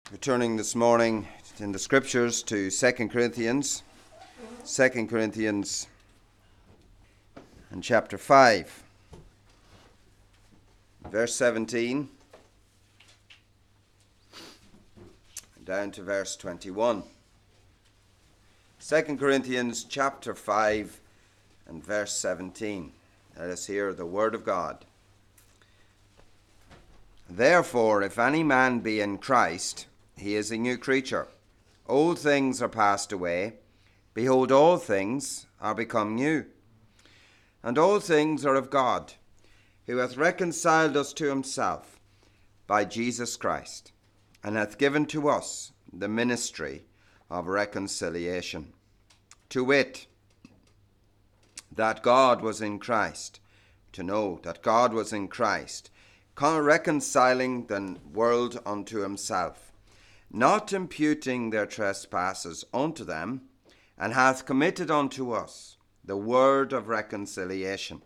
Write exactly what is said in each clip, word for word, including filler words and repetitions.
Returning this morning in the scriptures to Second Corinthians, Second Corinthians and chapter five, verse seventeen, down to verse twenty-one. Second Corinthians chapter five and verse seventeen. Let us hear the word of God. Therefore, if any man be in Christ, he is a new creature. Old things are passed away. Behold, all things are become new. And all things are of God, who hath reconciled us to himself by Jesus Christ, and hath given to us the ministry of reconciliation. To wit, that God was in Christ, to know that God was in Christ, reconciling the world unto himself, not imputing their trespasses unto them, and hath committed unto us the word of reconciliation.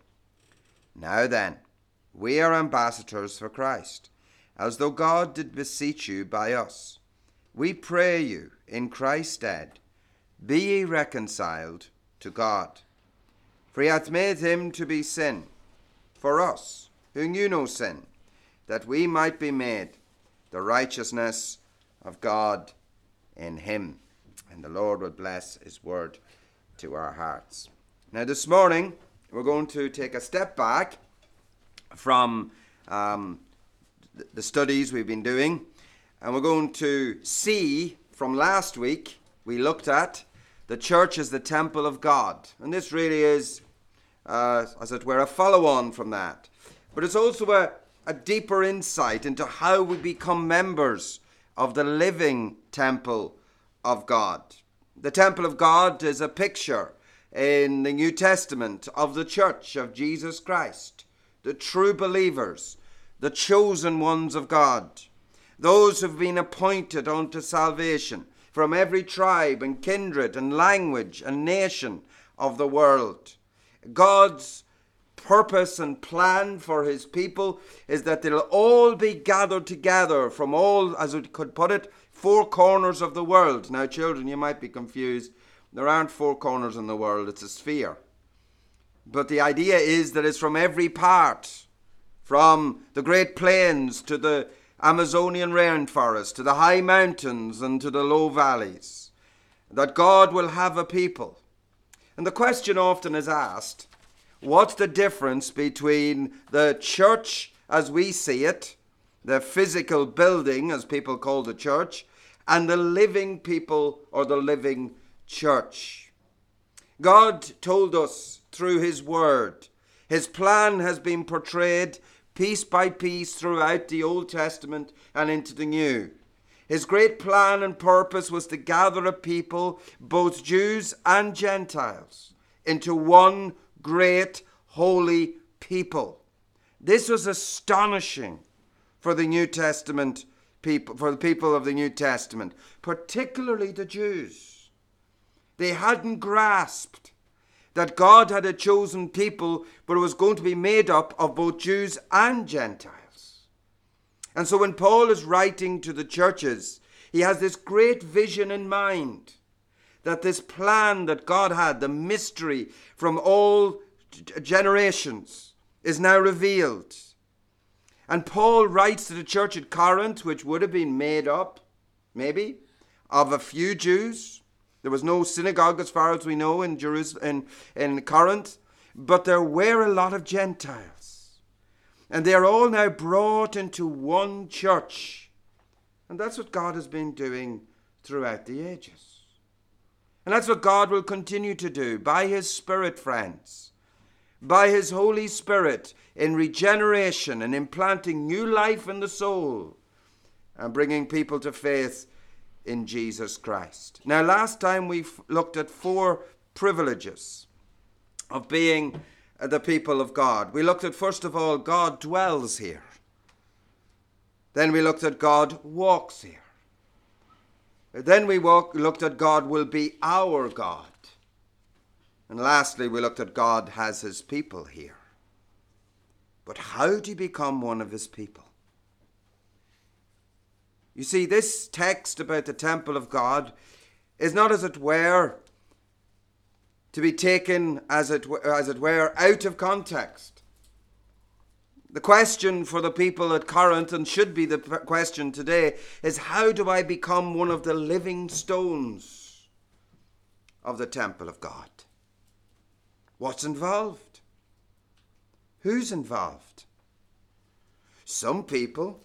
Now then, we are ambassadors for Christ, as though God did beseech you by us. We pray you in Christ's stead, be ye reconciled to God. For he hath made him to be sin for us, who knew no sin, that we might be made the righteousness of God in him. And the Lord will bless his word to our hearts. Now this morning, we're going to take a step back from um, the studies we've been doing, and we're going to see from last week, we looked at the church as the temple of God. And this really is, uh, as it were, a follow-on from that. But it's also a, a deeper insight into how we become members of the living temple of God. The temple of God is a picture in the New Testament of the church of Jesus Christ, the true believers, the chosen ones of God, those who've been appointed unto salvation from every tribe and kindred and language and nation of the world. God's purpose and plan for his people is that they'll all be gathered together from all, as we could put it, four corners of the world. Now, children, you might be confused. There aren't four corners in the world. It's a sphere. But the idea is that it's from every part, from the Great Plains to the Amazonian rainforest, to the high mountains and to the low valleys, that God will have a people. And the question often is asked, what's the difference between the church as we see it, the physical building as people call the church, and the living people or the living church? God told us through his word. His plan has been portrayed piece by piece throughout the Old Testament and into the New. His great plan and purpose was to gather a people, both Jews and Gentiles, into one great holy people. This was astonishing for the New Testament people, for the people of the New Testament, particularly the Jews. They hadn't grasped that God had a chosen people, but it was going to be made up of both Jews and Gentiles. And so when Paul is writing to the churches, he has this great vision in mind, that this plan that God had, the mystery from all generations, is now revealed. And Paul writes to the church at Corinth, which would have been made up, maybe, of a few Jews. There was no synagogue, as far as we know, in Jerusalem, in, in Corinth, but there were a lot of Gentiles. And they are all now brought into one church. And that's what God has been doing throughout the ages. And that's what God will continue to do by his Spirit, friends. By his Holy Spirit in regeneration and implanting new life in the soul and bringing people to faith in Jesus Christ. Now, last time we looked at four privileges of being the people of God. We looked at, first of all, God dwells here. Then we looked at God walks here. Then we walk, looked at God will be our God. And lastly, we looked at God has his people here. But how do you become one of his people? You see, this text about the temple of God is not, as it were, to be taken, as it, as it were, out of context. The question for the people at Corinth, and should be the question today, is how do I become one of the living stones of the temple of God? What's involved? Who's involved? Some people,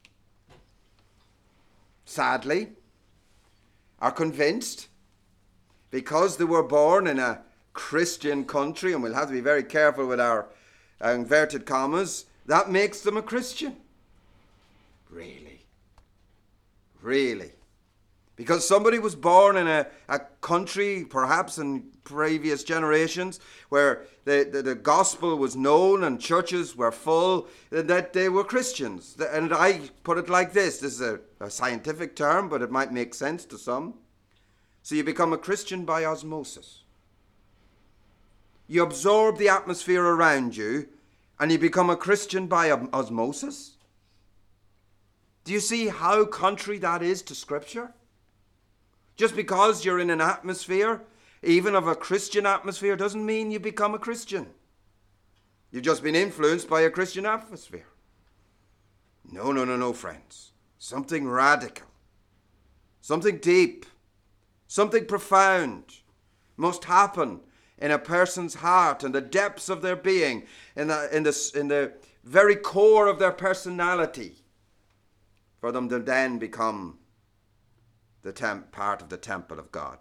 sadly, are convinced, because they were born in a Christian country, and we'll have to be very careful with our uh, inverted commas, that makes them a Christian. Really? Really? Because somebody was born in a, a country, perhaps in previous generations, where the, the, the gospel was known and churches were full, that they were Christians. And I put it like this. This is a, a scientific term, but it might make sense to some. So you become a Christian by osmosis. You absorb the atmosphere around you, and you become a Christian by osmosis. Do you see how contrary that is to Scripture? Just because you're in an atmosphere, even of a Christian atmosphere, doesn't mean you become a Christian. You've just been influenced by a Christian atmosphere. No, no, no, no, friends. Something radical, something deep, something profound must happen in a person's heart, in the depths of their being, in the, in the, in the very core of their personality, for them to then become the temp, part of the temple of God.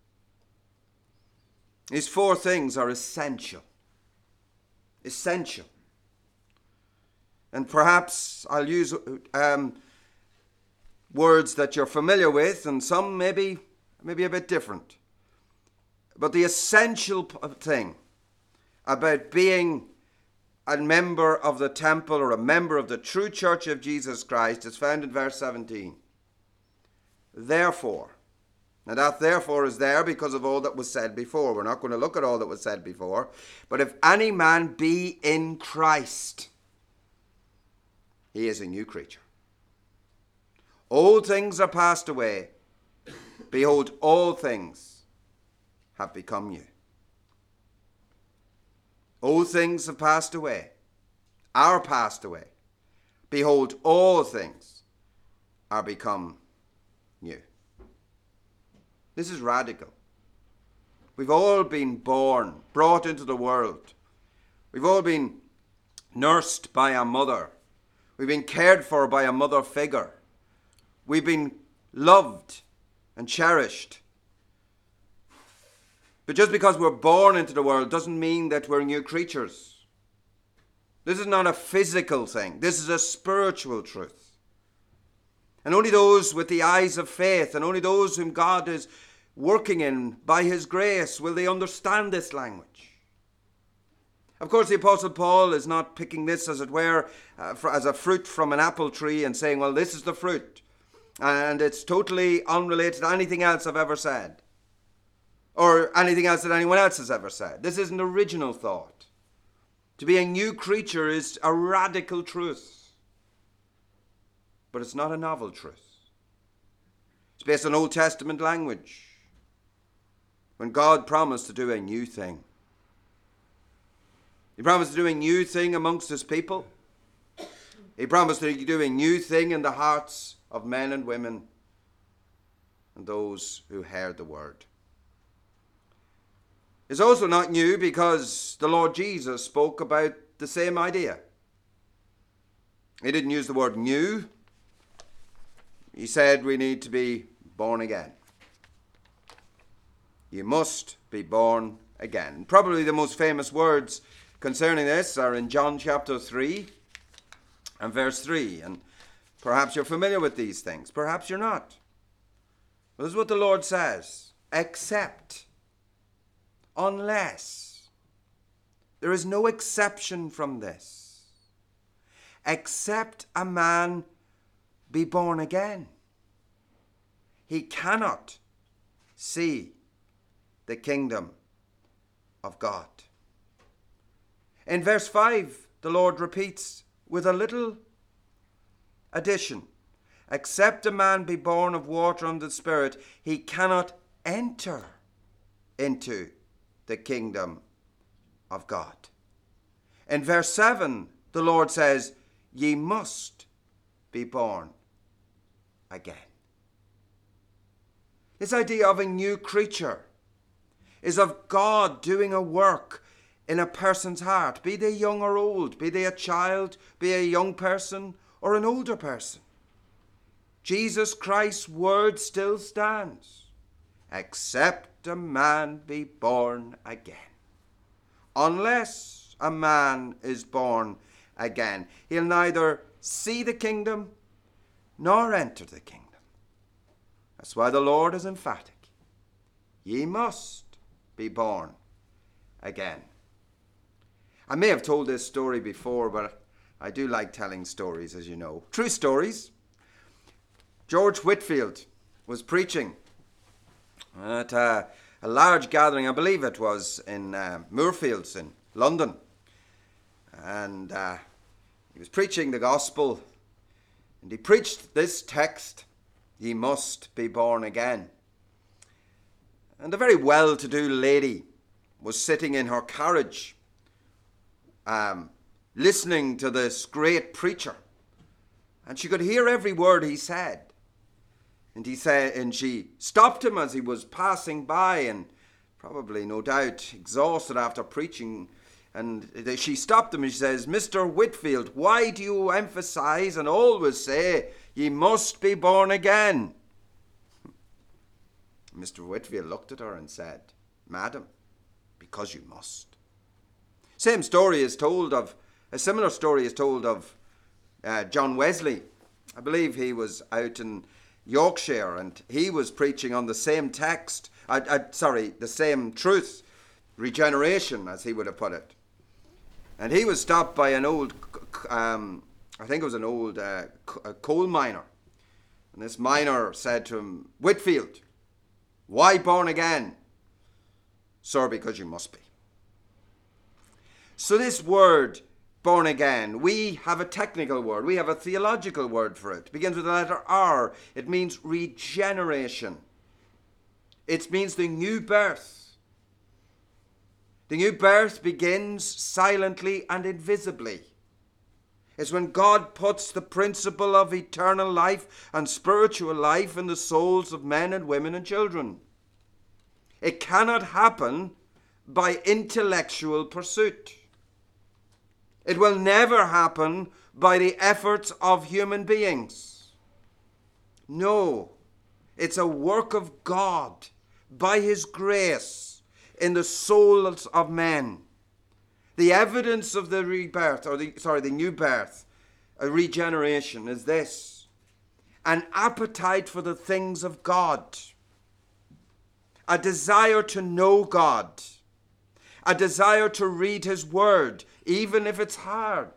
These four things are essential. Essential. And perhaps I'll use um, words that you're familiar with, and some maybe, maybe a bit different. But the essential thing about being a member of the temple or a member of the true church of Jesus Christ is found in verse seventeen. Therefore, now that therefore is there because of all that was said before. We're not going to look at all that was said before. But if any man be in Christ, he is a new creature. Old things are passed away. Behold, all things have become new. Old things have passed away, are passed away. Behold, all things are become new. This is radical. We've all been born, brought into the world. We've all been nursed by a mother. We've been cared for by a mother figure. We've been loved and cherished. But just because we're born into the world doesn't mean that we're new creatures. This is not a physical thing. This is a spiritual truth. And only those with the eyes of faith, and only those whom God is working in by his grace, will they understand this language. Of course, the Apostle Paul is not picking this, as it were, uh, for, as a fruit from an apple tree and saying, well, this is the fruit. And it's totally unrelated to anything else I've ever said, or anything else that anyone else has ever said. This is an original thought. To be a new creature is a radical truth. But it's not a novel truth. It's based on Old Testament language, when God promised to do a new thing. He promised to do a new thing amongst his people. He promised to do a new thing in the hearts of men and women and those who heard the word. It's also not new because the Lord Jesus spoke about the same idea. He didn't use the word new. He said we need to be born again. You must be born again. Probably the most famous words concerning this are in John chapter three and verse three. And perhaps you're familiar with these things. Perhaps you're not. This is what the Lord says. Except, unless, there is no exception from this. Except a man be born again, he cannot see the kingdom of God. In verse five, the Lord repeats with a little addition. except a man be born of water and the Spirit, he cannot enter into the kingdom of God. In verse seven, the Lord says, ye must be born again. This idea of a new creature is of God doing a work in a person's heart, be they young or old, be they a child, be a young person or an older person. Jesus Christ's word still stands, except a man be born again. Unless a man is born again, he'll neither see the kingdom nor enter the kingdom. That's why the Lord is emphatic. Ye must be born again. I may have told this story before, but I do like telling stories, as you know. True stories. George Whitefield was preaching at a, a large gathering, I believe it was in uh, Moorfields in London. And uh, he was preaching the gospel, and he preached this text, ye must be born again. And a very well-to-do lady was sitting in her carriage, um, listening to this great preacher, and she could hear every word he said. And he said, and she stopped him as he was passing by, and probably, no doubt, exhausted after preaching. And she stopped him and she says, Mister Whitefield, why do you emphasize and always say, ye must be born again? Mister Whitefield looked at her and said, Madam, because you must. Same story is told of, a similar story is told of uh, John Wesley. I believe he was out in Yorkshire, and he was preaching on the same text, uh, uh, sorry, the same truth, regeneration, as he would have put it. And he was stopped by an old, um, I think it was an old uh, coal miner. And this miner said to him, Whitefield, why born again? Sir, because you must be. So this word, born again, we have a technical word, we have a theological word for it. It begins with the letter R. It means regeneration. It means the new birth. The new birth begins silently and invisibly. It's when God puts the principle of eternal life and spiritual life in the souls of men and women and children. It cannot happen by intellectual pursuit. It will never happen by the efforts of human beings. No, it's a work of God by His grace in the souls of men. The evidence of the rebirth, or the sorry, the new birth, a regeneration, is this: an appetite for the things of God, a desire to know God, a desire to read His Word, even if it's hard,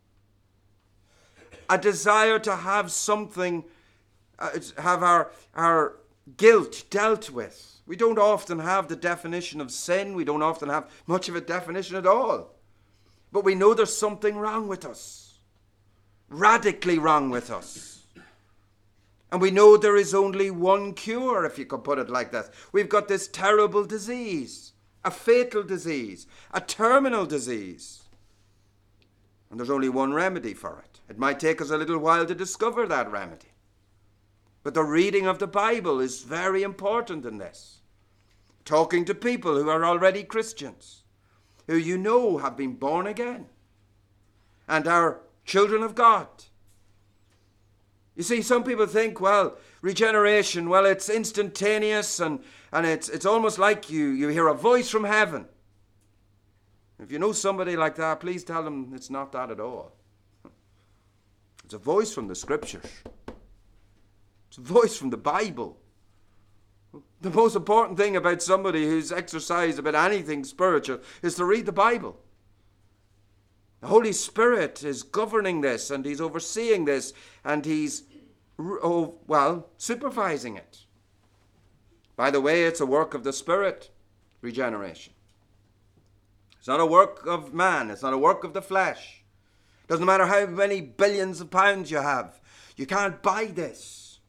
a desire to have something, uh, have our, our guilt dealt with. We don't often have the definition of sin. We don't often have much of a definition at all. But we know there's something wrong with us, radically wrong with us. And we know there is only one cure, if you could put it like that. We've got this terrible disease, a fatal disease, a terminal disease. And there's only one remedy for it. It might take us a little while to discover that remedy. But the reading of the Bible is very important in this. Talking to people who are already Christians, who you know have been born again and are children of God. You see, some people think, well, regeneration, well, it's instantaneous and, and it's, it's almost like you, you hear a voice from heaven. If you know somebody like that, please tell them it's not that at all. It's a voice from the Scriptures. It's a voice from the Bible. The most important thing about somebody who's exercised about anything spiritual is to read the Bible. The Holy Spirit is governing this, and He's overseeing this, and He's, oh, well, supervising it. By the way, it's a work of the Spirit, regeneration. It's not a work of man. It's not a work of the flesh. It doesn't matter how many billions of pounds you have. You can't buy this.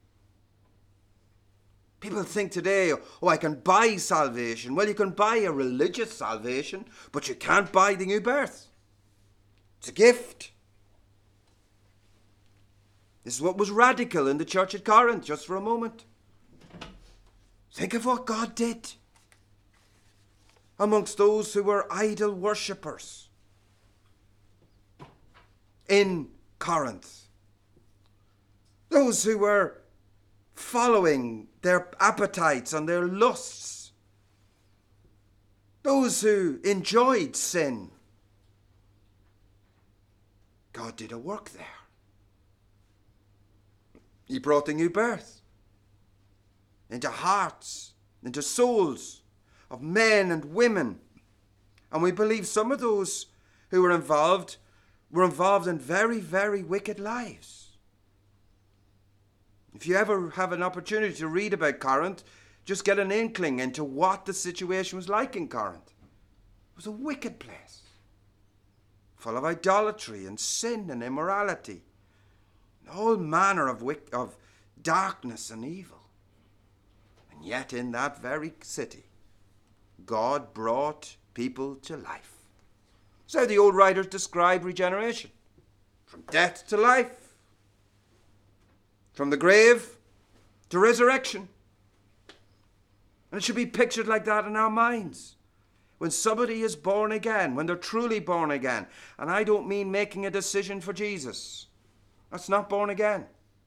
People think today, oh, I can buy salvation. Well, you can buy a religious salvation, but you can't buy the new birth. It's a gift. This is what was radical in the church at Corinth, just for a moment. Think of what God did amongst those who were idol worshippers in Corinth. Those who were following their appetites and their lusts. Those who enjoyed sin. God did a work there. He brought the new birth into hearts, into souls of men and women. And we believe some of those who were involved were involved in very, very wicked lives. If you ever have an opportunity to read about Corinth, just get an inkling into what the situation was like in Corinth. It was a wicked place, full of idolatry and sin and immorality, and all manner of, wick- of darkness and evil. And yet in that very city, God brought people to life. That's how the old writers describe regeneration. From death to life. From the grave to resurrection. And it should be pictured like that in our minds. When somebody is born again, when they're truly born again. And I don't mean making a decision for Jesus. That's not born again.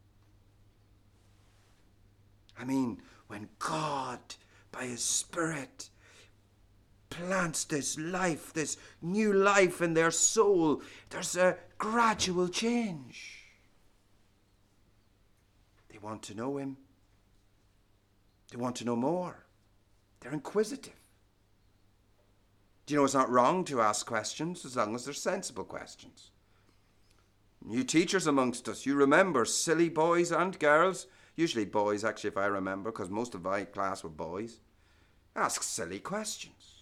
I mean, when God, by His Spirit, plants this life, this new life in their soul, there's a gradual change. They want to know Him. They want to know more. They're inquisitive. Do you know it's not wrong to ask questions as long as they're sensible questions? You teachers amongst us, you remember silly boys and girls, usually boys actually if I remember, because most of my class were boys, ask silly questions.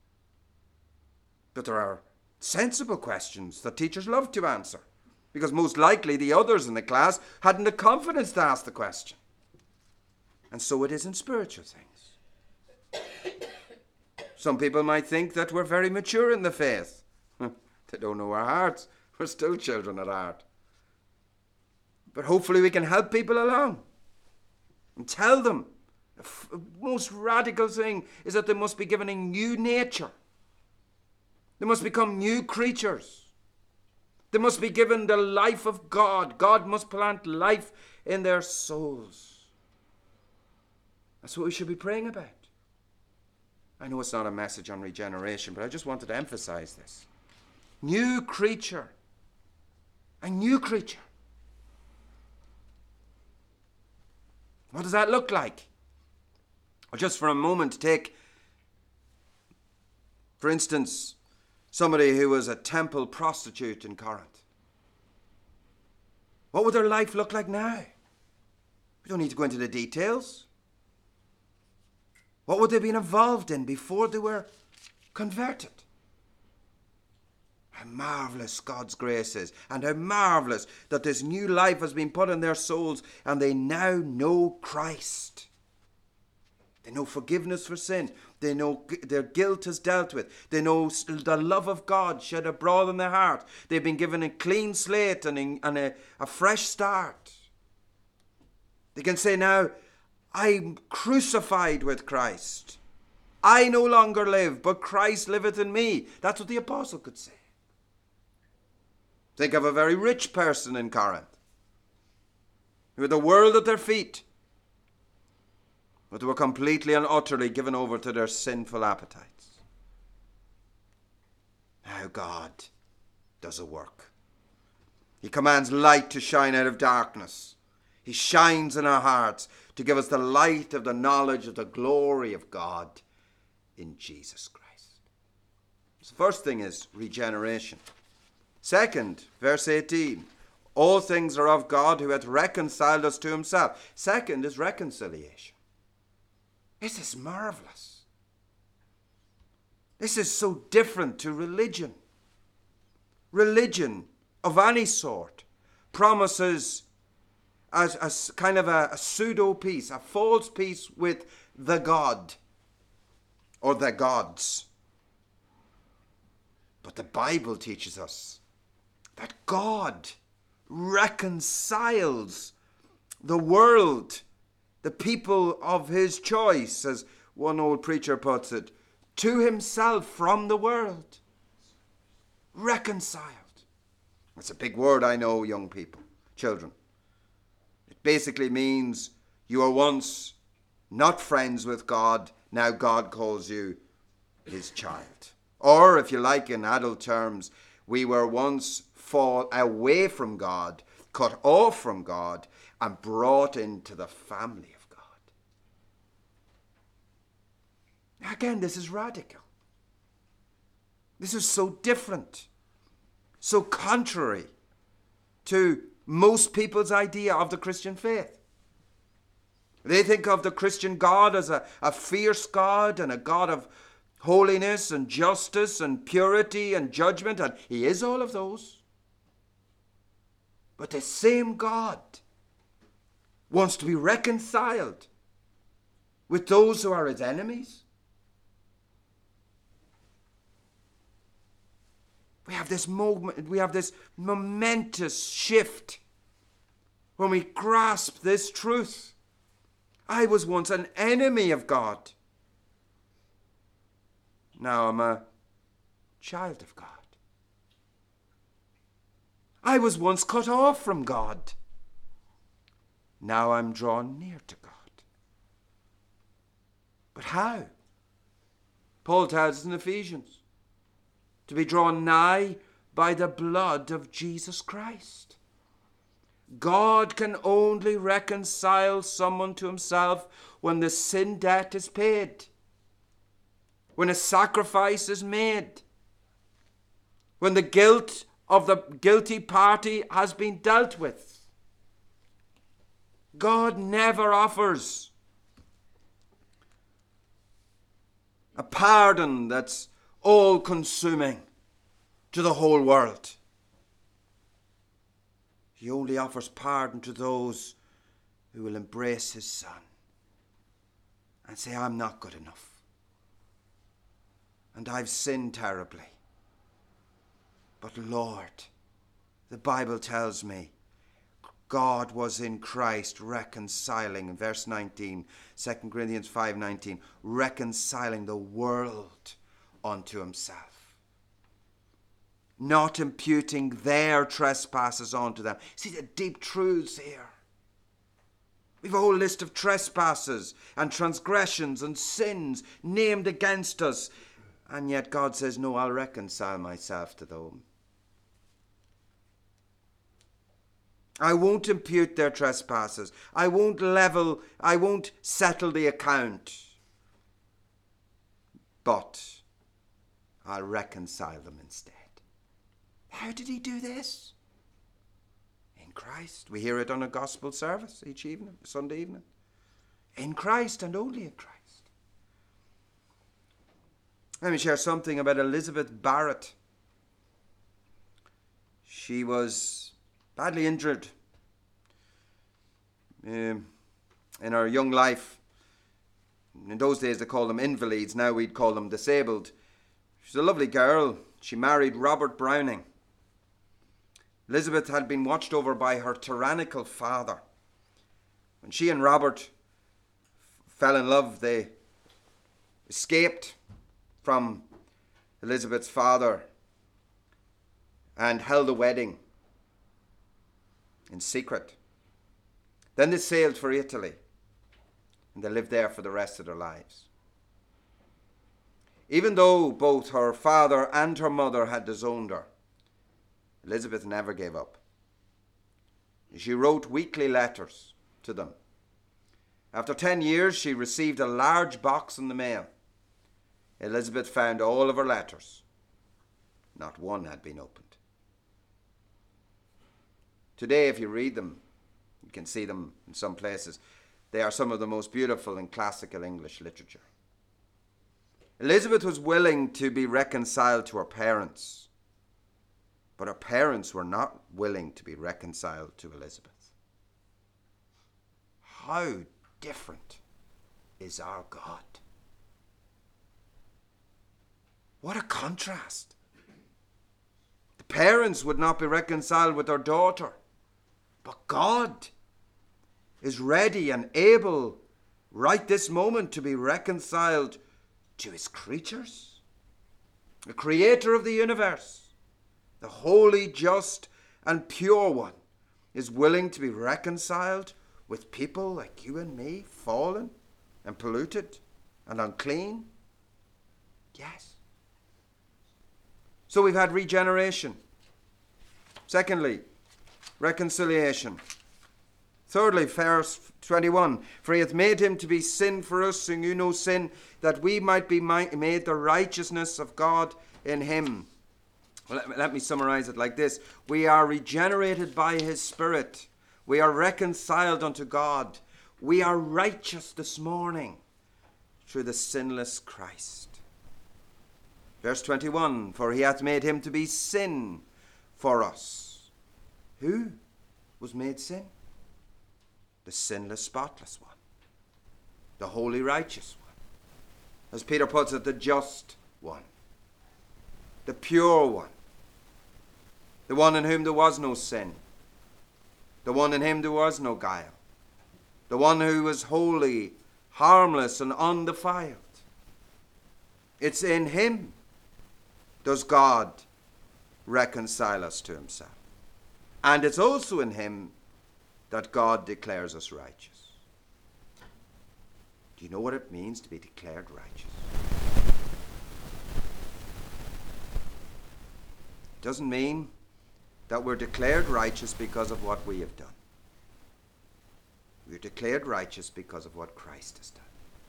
But there are sensible questions that teachers love to answer, because most likely the others in the class hadn't the confidence to ask the question. And so it is in spiritual things. Some people might think that we're very mature in the faith. They don't know our hearts. We're still children at heart. But hopefully we can help people along and tell them the f- most radical thing is that they must be given a new nature. They must become new creatures. They must be given the life of God. God must plant life in their souls. That's what we should be praying about. I know it's not a message on regeneration, but I just wanted to emphasize this. New creature. A new creature. What does that look like? Well, just for a moment, take, for instance, somebody who was a temple prostitute in Corinth. What would their life look like now? We don't need to go into the details. What would they have been involved in before they were converted? How marvelous God's grace is, and how marvelous that this new life has been put in their souls, and they now know Christ. They know forgiveness for sin. They know their guilt is dealt with. They know the love of God shed abroad in their heart. They've been given a clean slate and a, and a, a fresh start. They can say now, I'm crucified with Christ. I no longer live, but Christ liveth in me. That's what the apostle could say. Think of a very rich person in Corinth, who had the world at their feet, but they were completely and utterly given over to their sinful appetites. How God does a work. He commands light to shine out of darkness. He shines in our hearts to give us the light of the knowledge of the glory of God in Jesus Christ. So the first thing is regeneration. Second, verse eighteen, all things are of God who hath reconciled us to himself. Second is reconciliation. This is marvelous. This is so different to religion. Religion of any sort promises as a kind of a, a pseudo peace, a false peace with the God or the gods. But the Bible teaches us that God reconciles the world, the people of his choice, as one old preacher puts it, to himself from the world. Reconciled. That's a big word, I know, young people, children. It basically means you were once not friends with God, now God calls you his child. Or, if you like, in adult terms, we were once fall away from God, cut off from God, and brought into the family of God. Again, this is radical. This is so different, so contrary to most people's idea of the Christian faith. They think of the Christian God as a, a fierce God and a God of holiness and justice and purity and judgment, and he is all of those. But the same God wants to be reconciled with those who are his enemies. We have this moment, we have this momentous shift when we grasp this truth. I was once an enemy of God. Now I'm a child of God. I was once cut off from God. Now I'm drawn near to God. But how? Paul tells us in Ephesians, to be drawn nigh by the blood of Jesus Christ. God can only reconcile someone to himself when the sin debt is paid, when a sacrifice is made, when the guilt of the guilty party has been dealt with. God never offers a pardon that's all-consuming to the whole world. He only offers pardon to those who will embrace his Son and say, I'm not good enough. And I've sinned terribly. But Lord, the Bible tells me, God was in Christ reconciling, in verse nineteen, Second Corinthians five nineteen, reconciling the world unto himself, not imputing their trespasses onto them. See the deep truths here. We've a whole list of trespasses and transgressions and sins named against us. And yet God says, no, I'll reconcile myself to them. I won't impute their trespasses. I won't level, I won't settle the account. But I'll reconcile them instead. How did he do this? In Christ. We hear it on a gospel service each evening, Sunday evening. In Christ and only in Christ. Let me share something about Elizabeth Barrett. She was badly injured um, in her young life. In those days they called them invalids, now we'd call them disabled. She's a lovely girl. She married Robert Browning. Elizabeth had been watched over by her tyrannical father. When she and Robert f- fell in love, they escaped from Elizabeth's father and held a wedding in secret. Then they sailed for Italy and they lived there for the rest of their lives. Even though both her father and her mother had disowned her, Elizabeth never gave up. She wrote weekly letters to them. After ten years, she received a large box in the mail. Elizabeth found all of her letters. Not one had been opened. Today, if you read them, you can see them in some places. They are some of the most beautiful in classical English literature. Elizabeth was willing to be reconciled to her parents, but her parents were not willing to be reconciled to Elizabeth. how different is our God. What a contrast. The parents would not be reconciled with their daughter, but God is ready and able right this moment to be reconciled to his creatures. The creator of the universe, the holy, just, and pure one, is willing to be reconciled with people like you and me, fallen and polluted and unclean. Yes. So we've had regeneration. Secondly, reconciliation. Thirdly, verse twenty-one, for he hath made him to be sin for us who knew no sin, that we might be made the righteousness of God in him. Well, let, let me summarize it like this. We are regenerated by his Spirit. We are reconciled unto God. We are righteous this morning through the sinless Christ. Verse twenty-one, for he hath made him to be sin for us. Who was made sin? The sinless, spotless one. The holy, righteous one. As Peter puts it, the just one. The pure one. The one in whom there was no sin. The one in him there was no guile. The one who was holy, harmless, and undefiled. It's in him does God reconcile us to himself. And it's also in him that God declares us righteous. Do you know what it means to be declared righteous? It doesn't mean that we're declared righteous because of what we have done. We're declared righteous because of what Christ has done.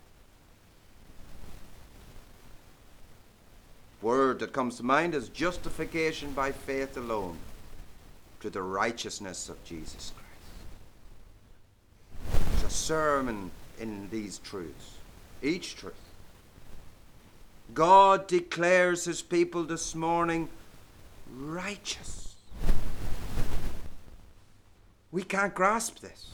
Word that comes to mind is justification by faith alone to the righteousness of Jesus Christ. There's a sermon in these truths, each truth. God declares his people this morning righteous. We can't grasp this.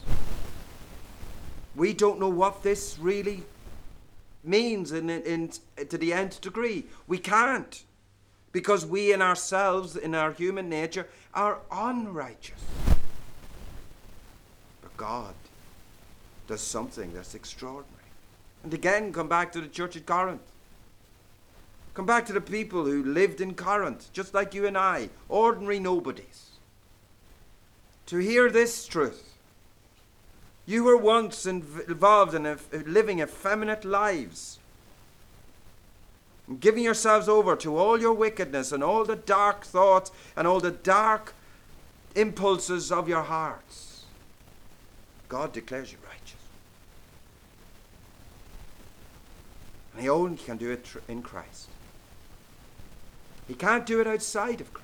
We don't know what this really means in, in, in, to the nth degree. We can't. Because we in ourselves, in our human nature, are unrighteous. But God does something that's extraordinary. And again, come back to the church at Corinth. Come back to the people who lived in Corinth, just like you and I, ordinary nobodies. To hear this truth. You were once involved in a, living effeminate lives, giving yourselves over to all your wickedness and all the dark thoughts and all the dark impulses of your hearts. God declares you righteous. And he only can do it in Christ. He can't do it outside of Christ.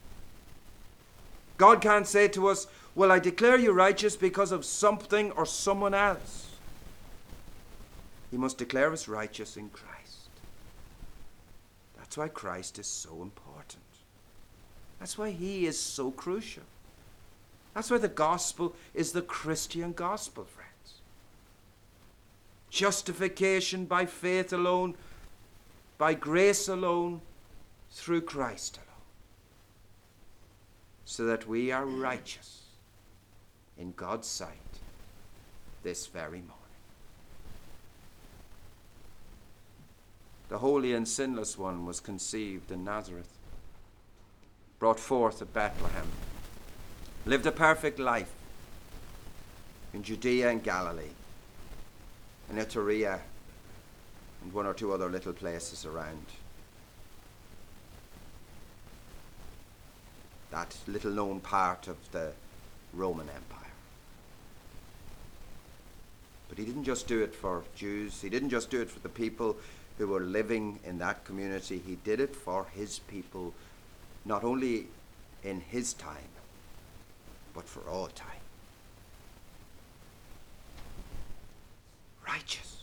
God can't say to us, well, I declare you righteous because of something or someone else. He must declare us righteous in Christ. That's why Christ is so important. That's why he is so crucial. That's why the gospel is the Christian gospel, friends. Justification by faith alone, by grace alone, through Christ alone. So that we are righteous in God's sight this very morning. The holy and sinless one was conceived in Nazareth, brought forth at Bethlehem, lived a perfect life in Judea and Galilee, in Iturea, and one or two other little places around. That little known part of the Roman Empire. But he didn't just do it for Jews. He didn't just do it for the people who were living in that community. He did it for his people, not only in his time, but for all time. Righteous.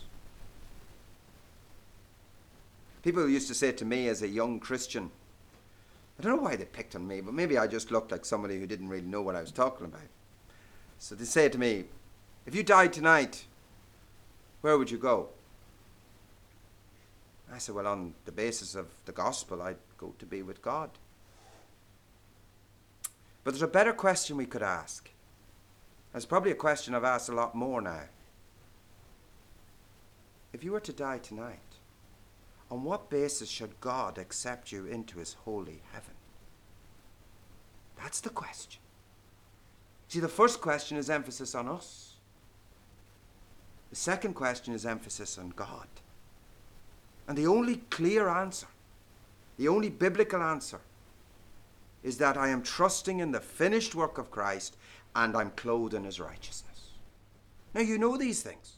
People used to say to me as a young Christian, I don't know why they picked on me, but maybe I just looked like somebody who didn't really know what I was talking about. So they say to me, If you died tonight, where would you go? I said, well, on the basis of the gospel, I'd go to be with God. But there's a better question we could ask. It's probably a question I've asked a lot more now. If you were to die tonight, on what basis should God accept you into his holy heaven? That's the question. See, the first question is emphasis on us. The second question is emphasis on God. And the only clear answer, the only biblical answer, is that I am trusting in the finished work of Christ and I'm clothed in his righteousness. Now, you know these things.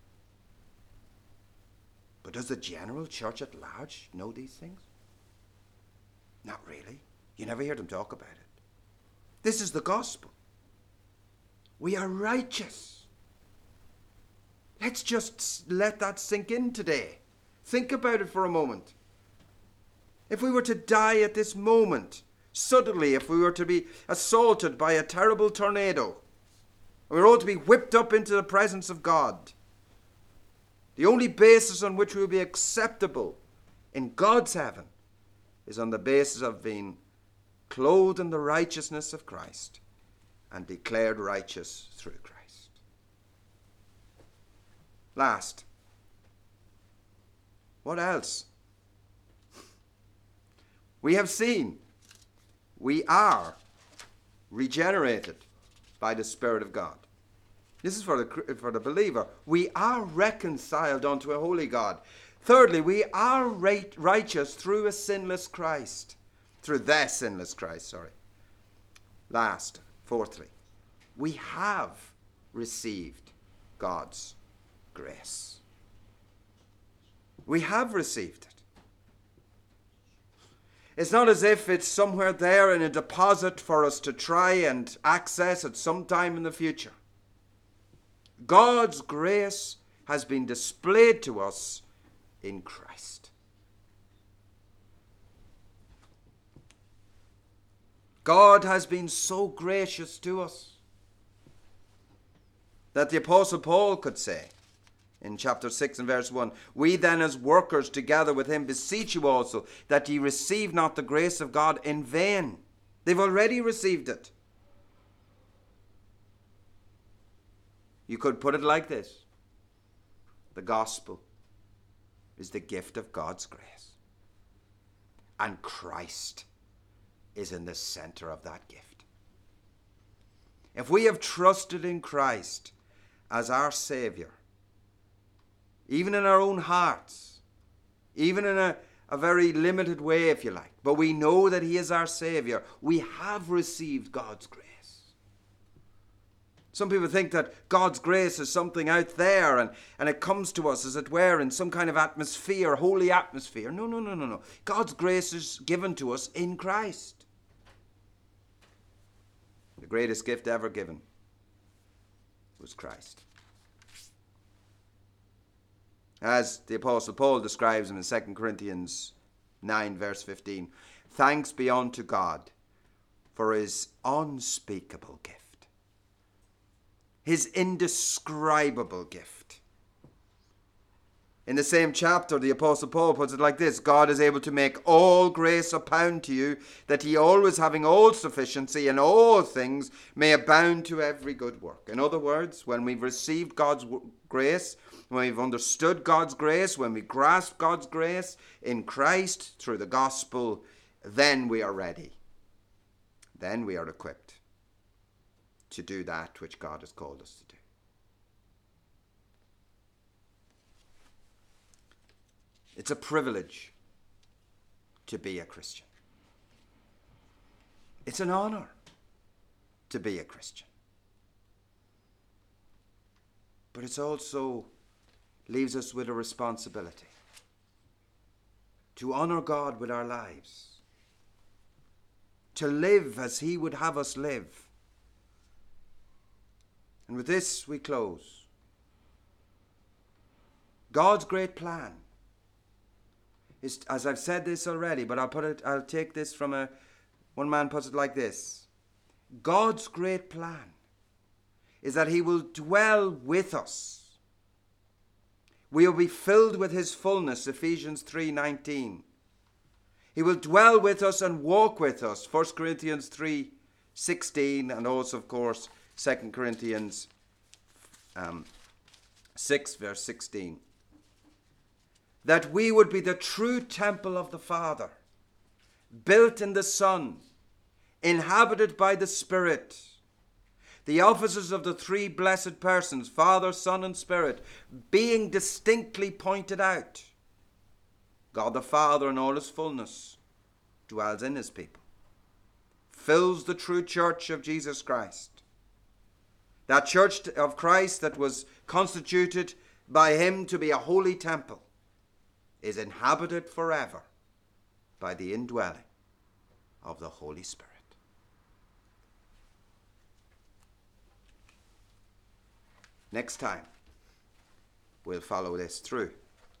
But does the general church at large know these things? Not really. You never hear them talk about it. This is the gospel. We are righteous. Let's just let that sink in today. Think about it for a moment. If we were to die at this moment, suddenly, if we were to be assaulted by a terrible tornado, we were all to be whipped up into the presence of God, the only basis on which we will be acceptable in God's heaven is on the basis of being clothed in the righteousness of Christ and declared righteous through Christ. Last, what else? We have seen we are regenerated by the Spirit of God. This is for the, for the believer. We are reconciled unto a holy God. Thirdly, we are right, righteous through a sinless Christ. Through the sinless Christ, sorry. Last, fourthly, we have received God's grace. We have received it. It's not as if it's somewhere there in a deposit for us to try and access at some time in the future. God's grace has been displayed to us in Christ. God has been so gracious to us that the Apostle Paul could say in chapter six and verse one, we then as workers together with him beseech you also that ye receive not the grace of God in vain. They've already received it. You could put it like this. The gospel is the gift of God's grace. And Christ is in the center of that gift. If we have trusted in Christ as our Savior, even in our own hearts, even in a, a very limited way, if you like, but we know that he is our Savior, we have received God's grace. Some people think that God's grace is something out there and, and it comes to us, as it were, in some kind of atmosphere, holy atmosphere. No, no, no, no, no. God's grace is given to us in Christ. The greatest gift ever given was Christ. As the Apostle Paul describes him in Second Corinthians nine, verse fifteen, thanks be unto God for his unspeakable gift, his indescribable gift. In the same chapter, the Apostle Paul puts it like this: God is able to make all grace abound to you, that ye always having all sufficiency in all things may abound to every good work. In other words, when we've received God's grace, when we've understood God's grace, when we grasp God's grace in Christ through the gospel, then we are ready. Then we are equipped to do that which God has called us to do. It's a privilege to be a Christian. It's an honor to be a Christian. But it also leaves us with a responsibility to honor God with our lives, to live as he would have us live. And with this we close. God's great plan is, as I've said this already, but I'll put it, I'll take this from a, one man puts it like this: God's great plan is that he will dwell with us. We will be filled with his fullness, Ephesians three nineteen. He will dwell with us and walk with us, First Corinthians three sixteen, and also, of course, Second Corinthians um, six, verse sixteen. That we would be the true temple of the Father, built in the Son, inhabited by the Spirit. The offices of the three blessed persons, Father, Son, and Spirit, being distinctly pointed out. God the Father in all his fullness dwells in his people, fills the true church of Jesus Christ. That church of Christ that was constituted by him to be a holy temple is inhabited forever by the indwelling of the Holy Spirit. Next time, we'll follow this through.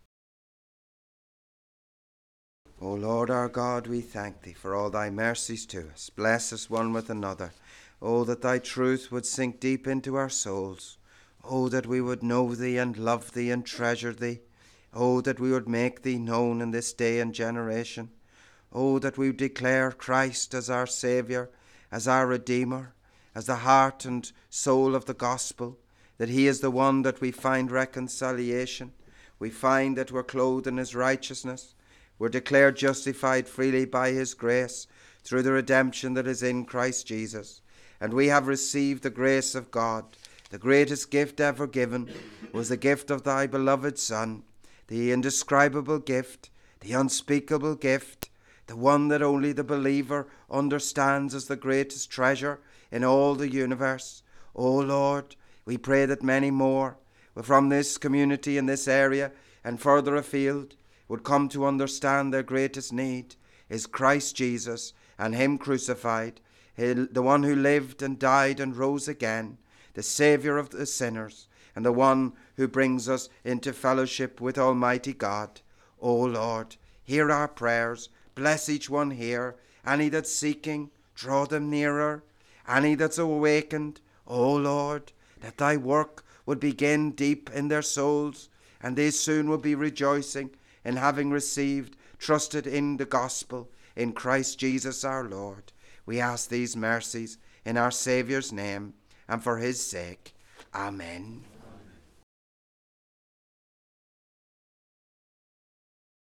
O Lord our God, we thank thee for all thy mercies to us. Bless us one with another. Oh, that thy truth would sink deep into our souls. Oh, that we would know thee and love thee and treasure thee. Oh, that we would make thee known in this day and generation. Oh, that we would declare Christ as our Saviour, as our Redeemer, as the heart and soul of the gospel, that he is the one that we find reconciliation. We find that we're clothed in his righteousness. We're declared justified freely by his grace through the redemption that is in Christ Jesus. And we have received the grace of God. The greatest gift ever given was the gift of thy beloved Son, the indescribable gift, the unspeakable gift, the one that only the believer understands as the greatest treasure in all the universe. O Lord, we pray that many more from this community in this area and further afield would come to understand their greatest need is Christ Jesus and him crucified, the one who lived and died and rose again, the Saviour of the sinners, and the one who brings us into fellowship with Almighty God. O Lord, hear our prayers. Bless each one here. Any that's seeking, draw them nearer. Any that's awakened, O Lord, that thy work would begin deep in their souls, and they soon will be rejoicing in having received, trusted in the gospel, in Christ Jesus our Lord. We ask these mercies in our Saviour's name and for his sake. Amen.